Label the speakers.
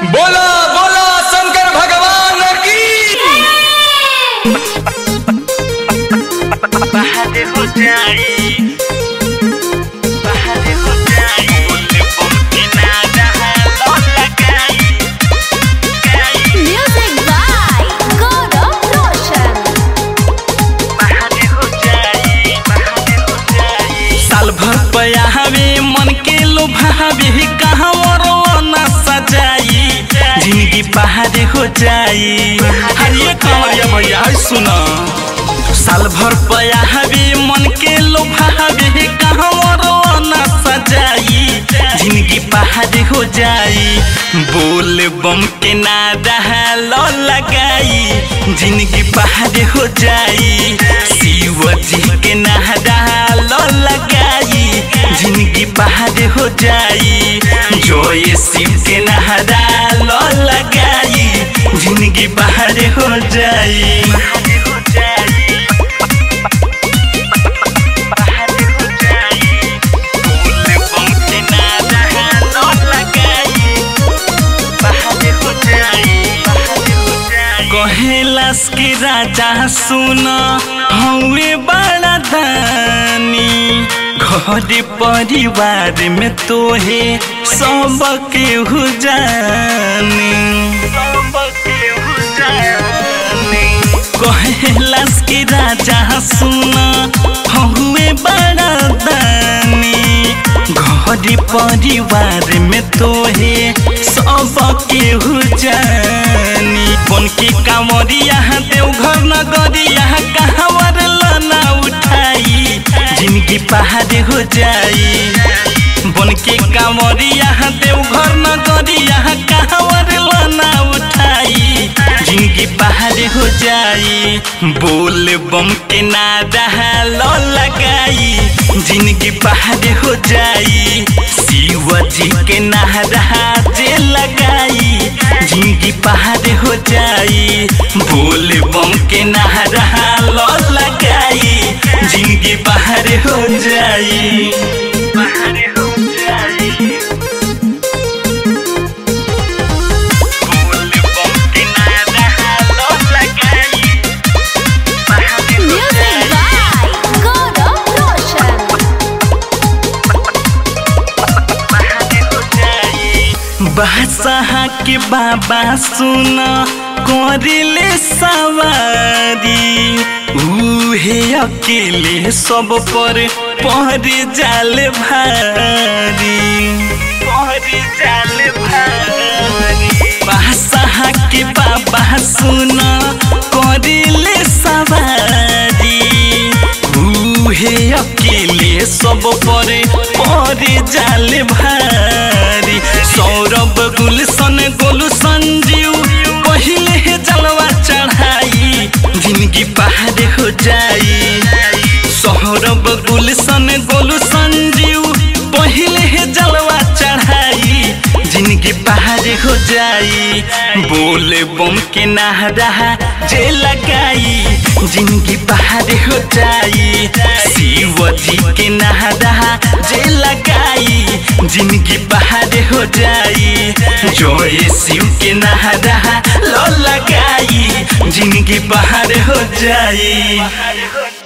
Speaker 1: बोला बोला शंकर भगवान की।
Speaker 2: बहादे हो जाई, बहादे हो जाई, बोले बमके ना जहा लो लगाई,
Speaker 3: Music by Gaurav Roshan.
Speaker 2: Bahade हो जाई, बहादे हो जाई।
Speaker 4: साल भर पयावे मन के लोभावे कहाँ ना सजाई, जिंदगी पहाड़ हो जाई। हरिये कंवरिया भैया सुना, साल भर पयावे मन के लोभावे कहाँ ना सजाई, जिंदगी पहाड़ हो जाई। बोल बम के नारा लो लगाई, जिंदगी पहाड़ हो जाई। शिव जी के नारा लो लगाई, जिंदगी पहाड़ हो जाई। जोय शिव के नारा लो लगाई, जिंदगी पहाड़ हो जाई।
Speaker 2: बहादे हो जाई, बहादे हो जाई, बोले बमके ना जहा लो लगाई, बहादे हो जाई, बहादे हो जाई।
Speaker 4: कहेलास के राजा सुन हवे बड़ा दानी, घर परिवार में तोहे सबके हो जानी। कहेलास के राजा सुन हवे बड़ा दानी, घर परिवार में तोहे सबके हो जानी। बन के कांवरिया देवघर नगरिया कहवर लना उठाई, जिंदगी पहाड़ हो जाई। बन के कांवरिया देवघर नगरिया कहवर लना उठाई, जिंदगी पहाड़ हो जाई। बोल बम के नारा लो लगाई, जिंदगी पहाड़ हो जाई। शिव जी के नारा जे लगाई, जिंदगी पहाड़ हो जाई। बोल बम के नारा लो लगाई, जिंदगी पहाड़ हो जाई।
Speaker 2: बहादे हो जाई, बोले बमके ना जहा लो लगाई, बहादे हो
Speaker 3: Music by Gaurav Roshan.
Speaker 2: Bahade हो जाई।
Speaker 4: बादशाह के बाबा सुन करिले सवारी, उहे अकेले सब पर पहर जाल भारी,
Speaker 2: पहर जाल भारी,
Speaker 4: बादशाह के बाबा सुन करिले सवारी, उहे अकेले सब पर पहर जाल भारी। सौरभ गुलशन गोलू संजीव पहले जलवा चढ़ाई, जिंदगी पहाड़ हो जाई। सौरभ गुलशन गोलू संजीव पहले जलवा चढ़ाई, जिंदगी पहाड़ हो जाई। बोल बम के नारा जे लगाई, जिंदगी पहाड़ हो जाई। शिव जी के नारा जे लगाई, जिंदगी पहाड़ हो जाई। जोय शिव के नारा लो लगाई, जिंदगी पहाड़ हो जाई।